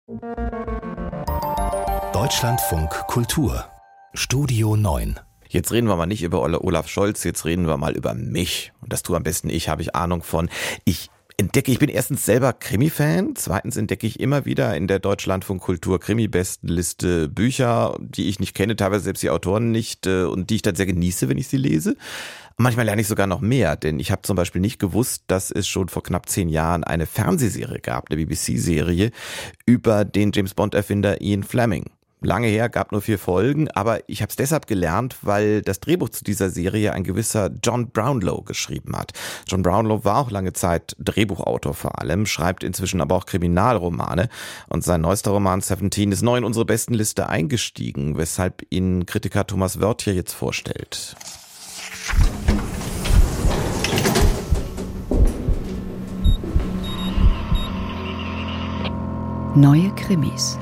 Deutschlandfunk Kultur Studio 9. Jetzt reden wir mal nicht über Olaf Scholz, jetzt reden wir mal über mich. Und das tue am besten ich, habe ich Ahnung von. Ich bin erstens selber Krimi-Fan, zweitens entdecke ich immer wieder in der Deutschlandfunk Kultur Krimi-Bestenliste Bücher, die ich nicht kenne, teilweise selbst die Autoren nicht und die ich dann sehr genieße, wenn ich sie lese. Manchmal lerne ich sogar noch mehr, denn ich habe zum Beispiel nicht gewusst, dass es schon vor knapp 10 Jahren eine Fernsehserie gab, eine BBC-Serie über den James-Bond-Erfinder Ian Fleming. Lange her, gab nur 4 Folgen, aber ich habe es deshalb gelernt, weil das Drehbuch zu dieser Serie ein gewisser John Brownlow geschrieben hat. John Brownlow war auch lange Zeit Drehbuchautor vor allem, schreibt inzwischen aber auch Kriminalromane und sein neuester Roman 17 ist neu in unsere Bestenliste eingestiegen, weshalb ihn Kritiker Thomas Wörtje jetzt vorstellt. Neue Krimis.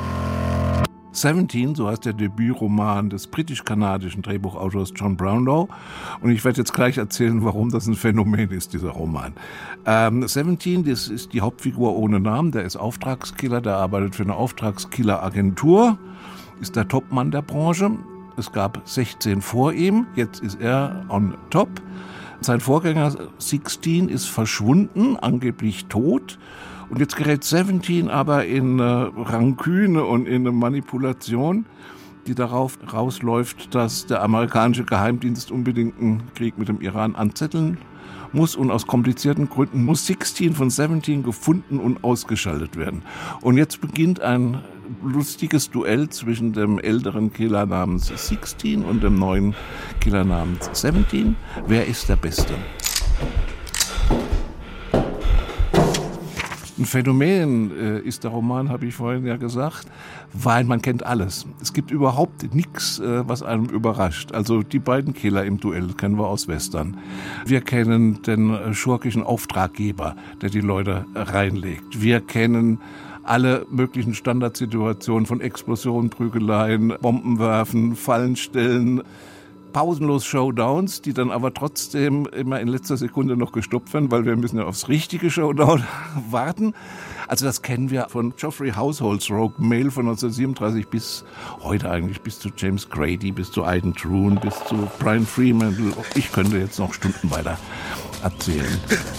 17, so heißt der Debütroman des britisch-kanadischen Drehbuchautors John Brownlow. Und ich werde jetzt gleich erzählen, warum das ein Phänomen ist, dieser Roman. 17, das ist die Hauptfigur ohne Namen, der ist Auftragskiller, der arbeitet für eine Auftragskiller-Agentur, ist der Topmann der Branche. Es gab 16 vor ihm, jetzt ist er on top. Sein Vorgänger 16 ist verschwunden, angeblich tot. Und jetzt gerät 17 aber in Ranküne und in eine Manipulation, die darauf rausläuft, dass der amerikanische Geheimdienst unbedingt einen Krieg mit dem Iran anzetteln muss. Und aus komplizierten Gründen muss 16 von 17 gefunden und ausgeschaltet werden. Und jetzt beginnt ein lustiges Duell zwischen dem älteren Killer namens 16 und dem neuen Killer namens 17. Wer ist der Beste? Ein Phänomen ist der Roman, habe ich vorhin ja gesagt, weil man kennt alles. Es gibt überhaupt nichts, was einem überrascht. Also die beiden Killer im Duell kennen wir aus Western. Wir kennen den schurkischen Auftraggeber, der die Leute reinlegt. Wir kennen alle möglichen Standardsituationen von Explosionen, Prügeleien, Bombenwerfen, Fallen stellen, pausenlos Showdowns, die dann aber trotzdem immer in letzter Sekunde noch gestoppt werden, weil wir müssen ja aufs richtige Showdown warten. Also das kennen wir von Geoffrey Households Rogue Mail von 1937 bis heute eigentlich, bis zu James Grady, bis zu Aidan Troon, bis zu Brian Freeman. Ich könnte jetzt noch Stunden weiter erzählen.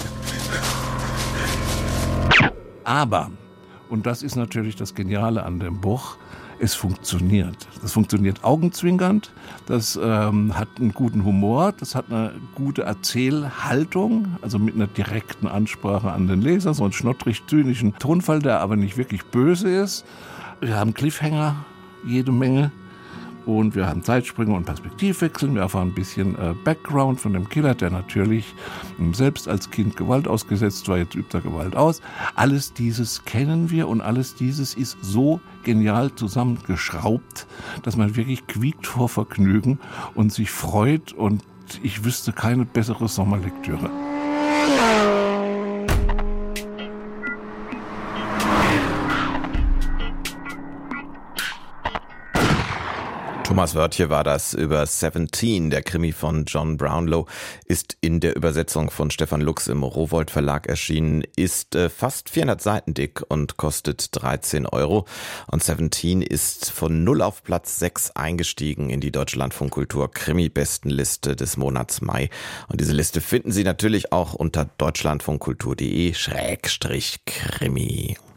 Aber, und das ist natürlich das Geniale an dem Buch, es funktioniert. Das funktioniert augenzwinkernd, das hat einen guten Humor, das hat eine gute Erzählhaltung, also mit einer direkten Ansprache an den Leser, so einen schnottrig-zynischen Tonfall, der aber nicht wirklich böse ist. Wir haben Cliffhanger, jede Menge. Und wir haben Zeitsprünge und Perspektivwechsel. Wir erfahren ein bisschen Background von dem Killer, der natürlich selbst als Kind Gewalt ausgesetzt war. Jetzt übt er Gewalt aus. Alles dieses kennen wir und alles dieses ist so genial zusammengeschraubt, dass man wirklich quiekt vor Vergnügen und sich freut. Und ich wüsste keine bessere Sommerlektüre. Thomas Wörtje war das über 17. Der Krimi von John Brownlow ist in der Übersetzung von Stefan Lux im Rowohlt Verlag erschienen, ist fast 400 Seiten dick und kostet 13 €. Und 17 ist von 0 auf Platz 6 eingestiegen in die Deutschlandfunk Kultur Krimi-Bestenliste des Monats Mai. Und diese Liste finden Sie natürlich auch unter deutschlandfunkkultur.de/Krimi.